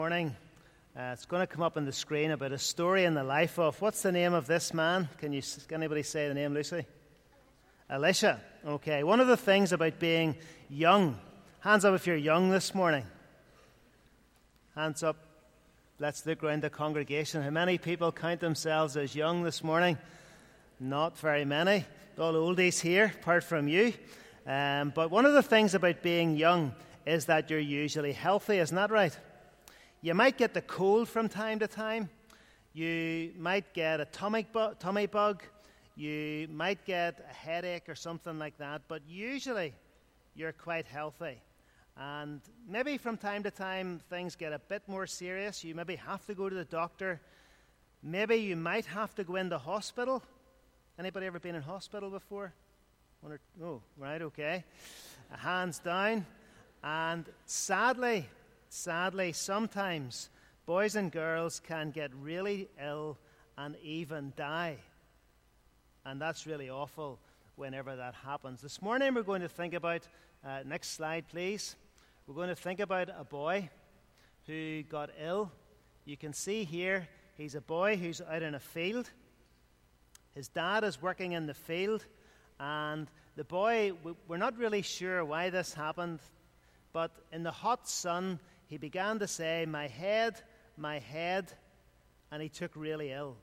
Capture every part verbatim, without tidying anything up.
Morning. Uh, it's going to come up on the screen about a story in the life of, what's the name of this man? Can you? Can anybody say the name, Lucy? Elisha. Okay. One of the things about being young. Hands up if you're young this morning. Hands up. Let's look around the congregation. How many people count themselves as young this morning? Not very many. All oldies here, apart from you. Um, but one of the things about being young is that you're usually healthy. Isn't that right? You might get the cold from time to time. You might get a tummy, bu- tummy bug. You might get a headache or something like that. But usually, you're quite healthy. And maybe from time to time, things get a bit more serious. You maybe have to go to the doctor. Maybe you might have to go into hospital. Anybody ever been in hospital before? One or, oh, right, okay. Hands down. And sadly... Sadly, sometimes boys and girls can get really ill and even die. And that's really awful whenever that happens. This morning we're going to think about, uh, next slide please. We're going to think about a boy who got ill. You can see here, he's a boy who's out in a field. His dad is working in the field. And the boy, we're not really sure why this happened, but in the hot sun, he began to say, "My head, my head," and he took really ill.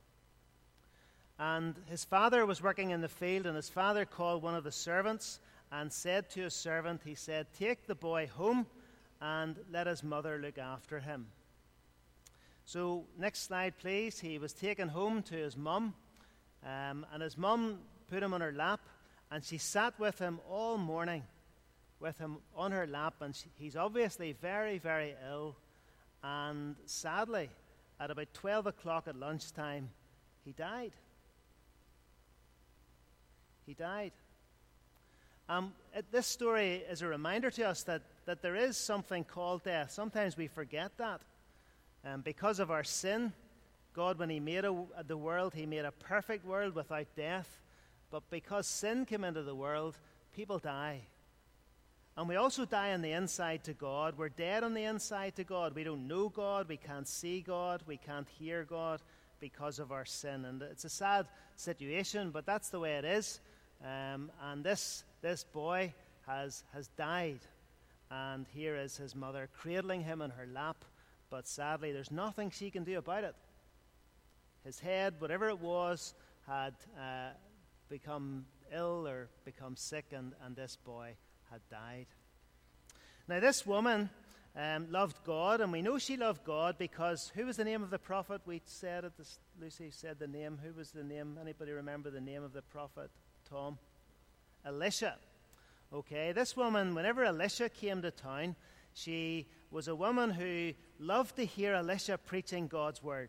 And his father was working in the field, and his father called one of the servants and said to his servant, he said, "Take the boy home and let his mother look after him." So, next slide, please. He was taken home to his mum, um, and his mum put him on her lap, and she sat with him all morning. With him on her lap, and she, he's obviously very, very ill. And sadly, at about twelve o'clock at lunchtime, he died. He died. Um, it, this story is a reminder to us that, that there is something called death. Sometimes we forget that. Um, because of our sin, God, when he made a, the world, he made a perfect world without death. But because sin came into the world, people die. And we also die on the inside to God. We're dead on the inside to God. We don't know God. We can't see God. We can't hear God because of our sin. And it's a sad situation, but that's the way it is. Um, and this this boy has has died. And here is his mother cradling him in her lap. But sadly, there's nothing she can do about it. His head, whatever it was, had uh, become ill or become sick, and, and this boy had died. Now, this woman um, loved God, and we know she loved God because who was the name of the prophet? We said it. This, Lucy said the name. Who was the name? Anybody remember the name of the prophet? Tom? Elisha. Okay, this woman, whenever Elisha came to town, she was a woman who loved to hear Elisha preaching God's word.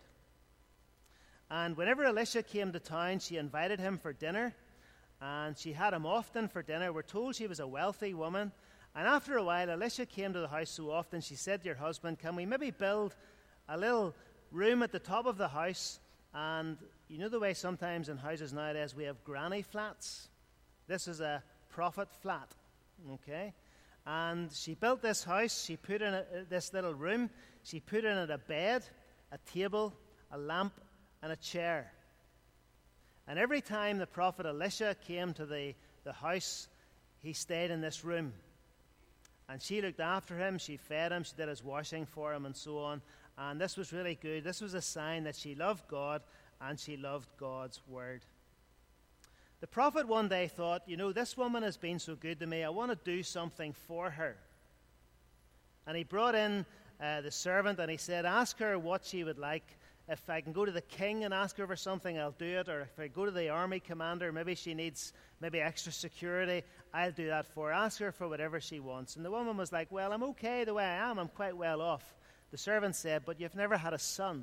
And whenever Elisha came to town, she invited him for dinner. And she had him often for dinner. We're told she was a wealthy woman. And after a while, Elisha came to the house so often, she said to her husband, "Can we maybe build a little room at the top of the house?" And you know the way sometimes in houses nowadays we have granny flats? This is a prophet flat. Okay? And she built this house. She put in a, this little room. She put in it a bed, a table, a lamp, and a chair. And every time the prophet Elisha came to the, the house, he stayed in this room. And she looked after him, she fed him, she did his washing for him, and so on. And this was really good. This was a sign that she loved God and she loved God's word. The prophet one day thought, you know, this woman has been so good to me, I want to do something for her. And he brought in uh, the servant and he said, ask her what she would like. If I can go to the king and ask her for something, I'll do it. Or if I go to the army commander, maybe she needs maybe extra security, I'll do that for her. Ask her for whatever she wants. And the woman was like, well, I'm okay the way I am. I'm quite well off. The servant said, but you've never had a son.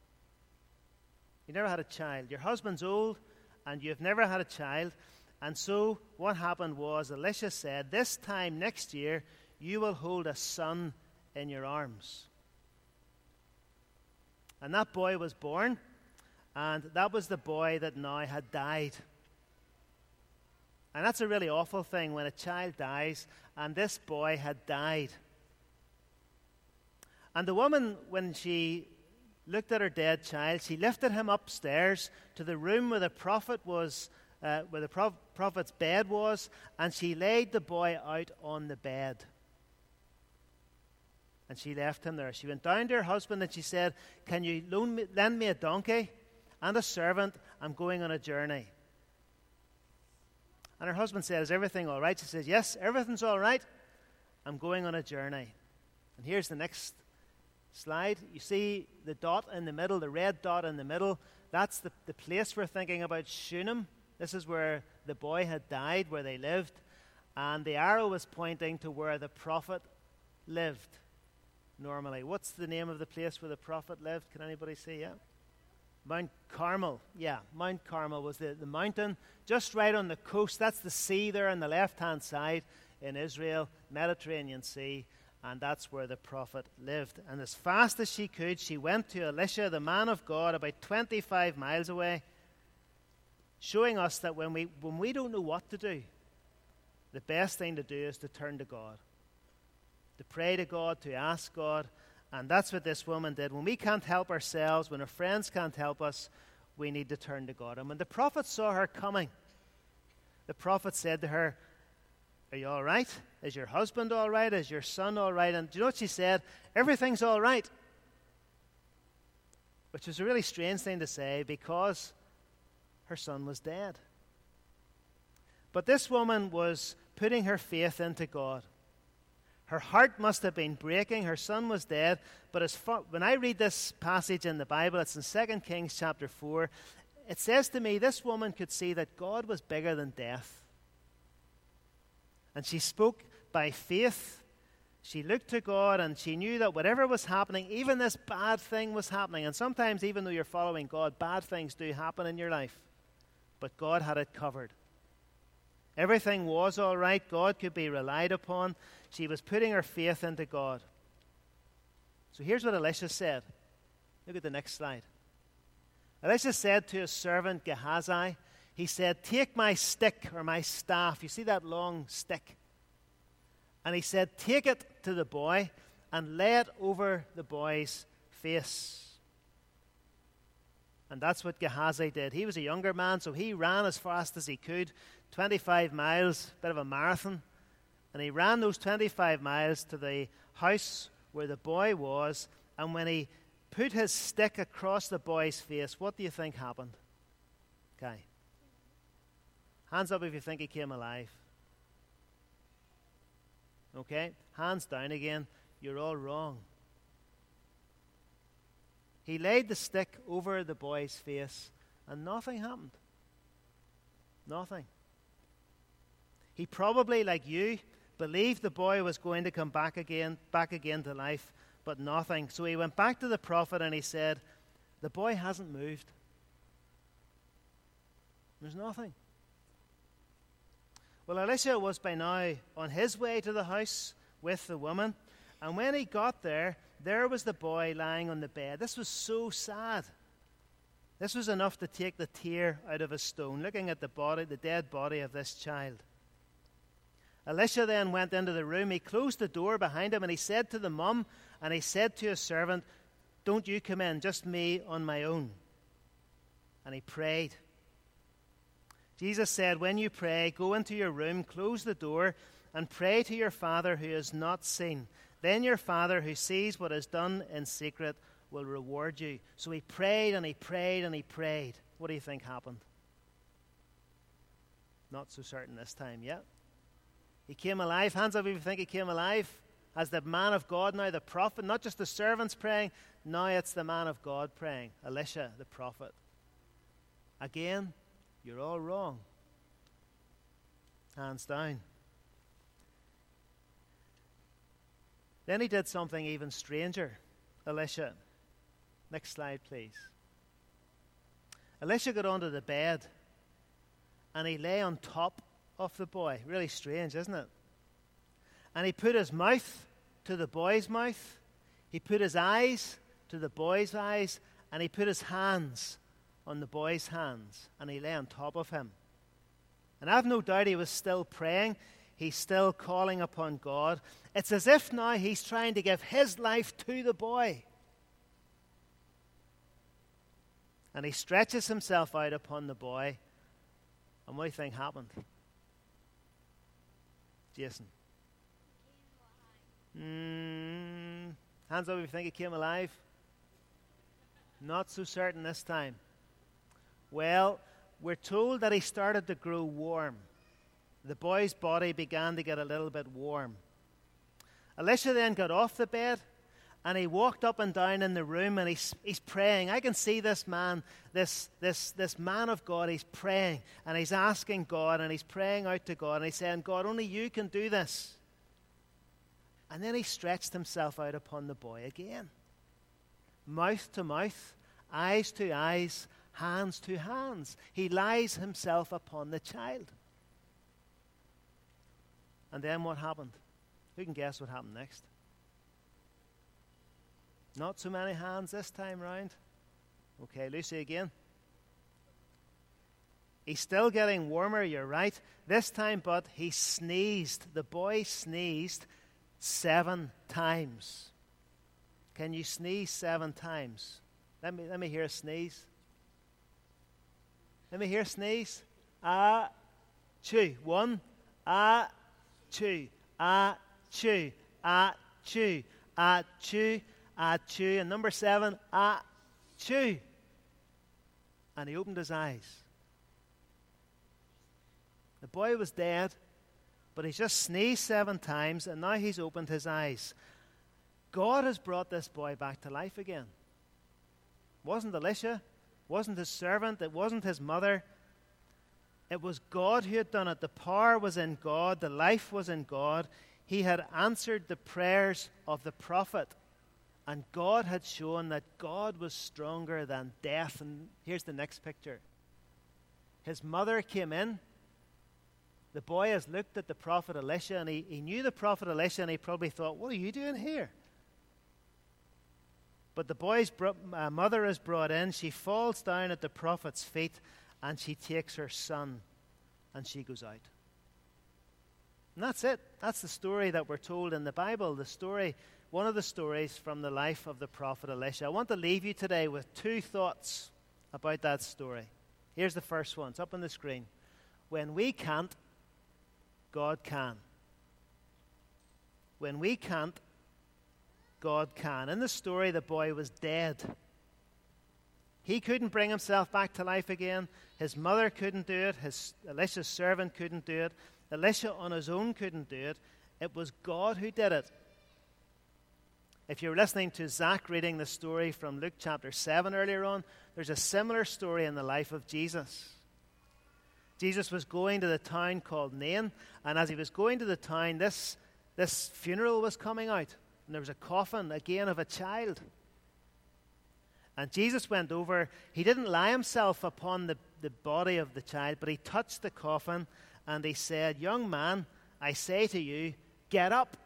You never had a child. Your husband's old and you've never had a child. And so what happened was Elisha said, this time next year, you will hold a son in your arms. And that boy was born, and that was the boy that now had died. And that's a really awful thing when a child dies, and this boy had died. And the woman, when she looked at her dead child, she lifted him upstairs to the room where the prophet was, uh, where the prof- prophet's bed was, and she laid the boy out on the bed. And she left him there. She went down to her husband and she said, "Can you loan me, lend me a donkey and a servant? I'm going on a journey." And her husband said, "Is everything all right?" She says, "Yes, everything's all right. I'm going on a journey." And here's the next slide. You see the dot in the middle, the red dot in the middle. That's the, the place we're thinking about, Shunem. This is where the boy had died, where they lived. And the arrow was pointing to where the prophet lived normally. What's the name of the place where the prophet lived? Can anybody see? Yeah. Mount Carmel. Yeah, Mount Carmel was the, the mountain just right on the coast. That's the sea there on the left-hand side in Israel, Mediterranean Sea, and that's where the prophet lived. And as fast as she could, she went to Elisha, the man of God, about twenty-five miles away, showing us that when we, when we don't know what to do, the best thing to do is to turn to God, to pray to God, to ask God. And that's what this woman did. When we can't help ourselves, when our friends can't help us, we need to turn to God. And when the prophet saw her coming, the prophet said to her, "Are you all right? Is your husband all right? Is your son all right?" And do you know what she said? "Everything's all right." Which was a really strange thing to say because her son was dead. But this woman was putting her faith into God. Her heart must have been breaking. Her son was dead. But as far, when I read this passage in the Bible, it's in Second Kings chapter four, it says to me this woman could see that God was bigger than death. And she spoke by faith. She looked to God and she knew that whatever was happening, even this bad thing was happening. And sometimes, even though you're following God, bad things do happen in your life. But God had it covered. Everything was all right. God could be relied upon. She was putting her faith into God. So here's what Elisha said. Look at the next slide. Elisha said to his servant Gehazi, he said, "Take my stick," or my staff. You see that long stick? And he said, "Take it to the boy and lay it over the boy's face." And that's what Gehazi did. He was a younger man, so he ran as fast as he could, twenty-five miles, a bit of a marathon. And he ran those twenty-five miles to the house where the boy was. And when he put his stick across the boy's face, what do you think happened? Okay. Hands up if you think he came alive. Okay. Hands down again. You're all wrong. He laid the stick over the boy's face, and nothing happened. Nothing. He probably, like you, believed the boy was going to come back again, back again to life, but nothing. So he went back to the prophet and he said, "The boy hasn't moved. There's nothing." Well, Elisha was by now on his way to the house with the woman, and when he got there, there was the boy lying on the bed. This was so sad. This was enough to take the tear out of a stone, looking at the body, the dead body of this child. Elisha then went into the room. He closed the door behind him, and he said to the mum, and he said to his servant, "Don't you come in, just me on my own." And he prayed. Jesus said, "When you pray, go into your room, close the door, and pray to your Father who is not seen. Then your Father who sees what is done in secret will reward you." So he prayed and he prayed and he prayed. What do you think happened? Not so certain this time, yeah? He came alive. Hands up if you think he came alive. As the man of God now, the prophet, not just the servants praying, now it's the man of God praying, Elisha, the prophet. Again, you're all wrong. Hands down. Then he did something even stranger. Elisha. Next slide, please. Elisha got onto the bed and he lay on top of the boy. Really strange, isn't it? And he put his mouth to the boy's mouth. He put his eyes to the boy's eyes. And he put his hands on the boy's hands. And he lay on top of him. And I've no doubt he was still praying. He's still calling upon God. It's as if now he's trying to give his life to the boy. And he stretches himself out upon the boy. And what do you think happened? Jason? Mm, hands up if you think he came alive. Not so certain this time. Well, we're told that he started to grow warm. The boy's body began to get a little bit warm. Elisha then got off the bed and he walked up and down in the room and he's, he's praying. I can see this man, this, this, this man of God, he's praying and he's asking God and he's praying out to God and he's saying, God, only you can do this. And then he stretched himself out upon the boy again. Mouth to mouth, eyes to eyes, hands to hands. He lies himself upon the child. And then what happened? Who can guess what happened next? Not so many hands this time round. Okay, Lucy again. He's still getting warmer, you're right. This time, but he sneezed. The boy sneezed seven times. Can you sneeze seven times? Let me, let me hear a sneeze. Let me hear a sneeze. Ah, chew. One. Ah, chew. Ah, chew. Ah, chew. Ah, chew. Ah, chew. And number seven. Ah, chew. And he opened his eyes. The boy was dead, but he's just sneezed seven times, and now he's opened his eyes. God has brought this boy back to life again. It wasn't Elisha, wasn't his servant, it wasn't his mother. It was God who had done it. The power was in God, the life was in God. He had answered the prayers of the prophet, and God had shown that God was stronger than death. And here's the next picture. His mother came in. The boy has looked at the prophet Elisha, and he, he knew the prophet Elisha, and he probably thought, what are you doing here? But the boy's bro- uh, mother is brought in. She falls down at the prophet's feet, and she takes her son, and she goes out. And that's it. That's the story that we're told in the Bible. The story, one of the stories from the life of the prophet Elisha. I want to leave you today with two thoughts about that story. Here's the first one. It's up on the screen. When we can't, God can. When we can't, God can. In the story, the boy was dead. He couldn't bring himself back to life again. His mother couldn't do it. His Elisha's servant couldn't do it. Elisha on his own couldn't do it. It was God who did it. If you were listening to Zach reading the story from Luke chapter seven earlier on, there's a similar story in the life of Jesus. Jesus was going to the town called Nain, and as he was going to the town, this, this funeral was coming out. And there was a coffin, again, of a child. And Jesus went over. He didn't lie himself upon the, the body of the child, but he touched the coffin, and he said, young man, I say to you, get up.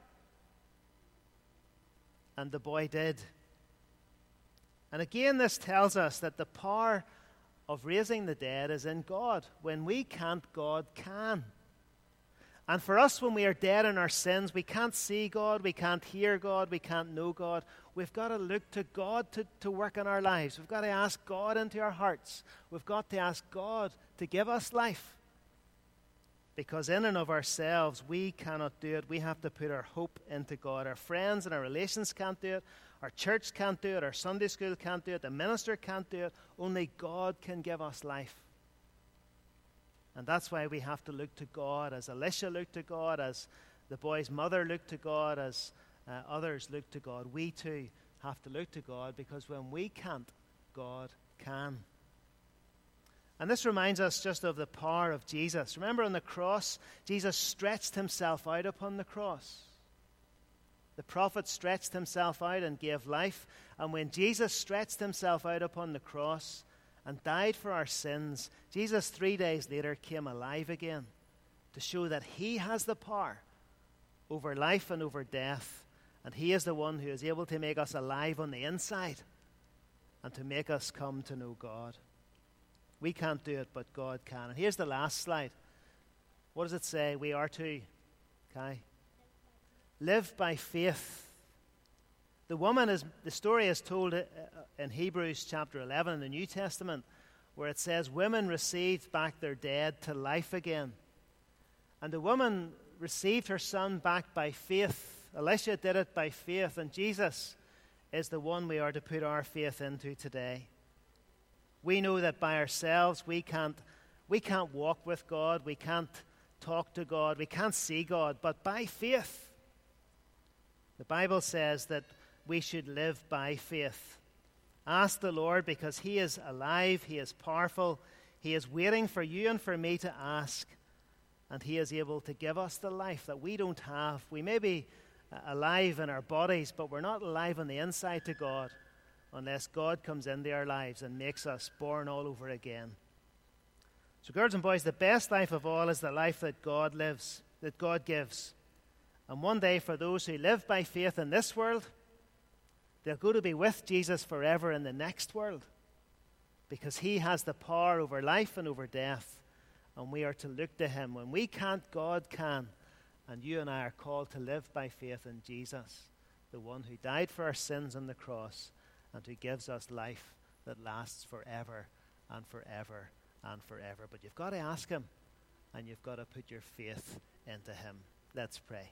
And the boy did. And again, this tells us that the power of raising the dead is in God. When we can't, God can. And for us, when we are dead in our sins, we can't see God, we can't hear God, we can't know God. We've got to look to God to, to work in our lives. We've got to ask God into our hearts. We've got to ask God to give us life. Because in and of ourselves, we cannot do it. We have to put our hope into God. Our friends and our relations can't do it. Our church can't do it. Our Sunday school can't do it. The minister can't do it. Only God can give us life. And that's why we have to look to God, as Elisha looked to God, as the boy's mother looked to God, as uh, others look to God. We too have to look to God, because when we can't, God can. And this reminds us just of the power of Jesus. Remember, on the cross, Jesus stretched himself out upon the cross. The prophet stretched himself out and gave life. And when Jesus stretched himself out upon the cross and died for our sins, Jesus three days later came alive again to show that he has the power over life and over death. And he is the one who is able to make us alive on the inside and to make us come to know God. We can't do it, but God can. And here's the last slide. What does it say? We are to Kai? Live by faith. The woman is, the story is told in Hebrews chapter eleven in the New Testament, where it says women received back their dead to life again. And the woman received her son back by faith. Elisha did it by faith, and Jesus is the one we are to put our faith into today. We know that by ourselves we can't, we can't walk with God, we can't talk to God, we can't see God, but by faith. The Bible says that we should live by faith. Ask the Lord, because He is alive, He is powerful, He is waiting for you and for me to ask, and He is able to give us the life that we don't have. We may be alive in our bodies, but we're not alive on the inside to God unless God comes into our lives and makes us born all over again. So girls and boys, the best life of all is the life that God lives, that God gives. And one day, for those who live by faith in this world, they'll go to be with Jesus forever in the next world, because He has the power over life and over death, and we are to look to Him. When we can't, God can, and you and I are called to live by faith in Jesus, the one who died for our sins on the cross and who gives us life that lasts forever and forever and forever. But you've got to ask Him, and you've got to put your faith into Him. Let's pray.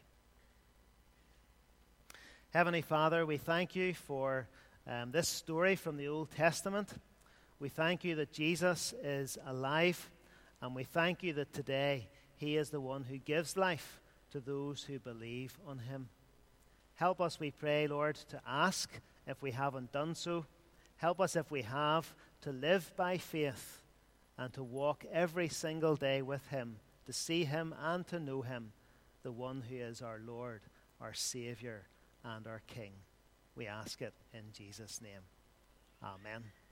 Heavenly Father, we thank You for um, this story from the Old Testament. We thank You that Jesus is alive, and we thank You that today He is the one who gives life to those who believe on Him. Help us, we pray, Lord, to ask if we haven't done so. Help us, if we have, to live by faith and to walk every single day with Him, to see Him and to know Him, the one who is our Lord, our Savior, and our King. We ask it in Jesus' name. Amen.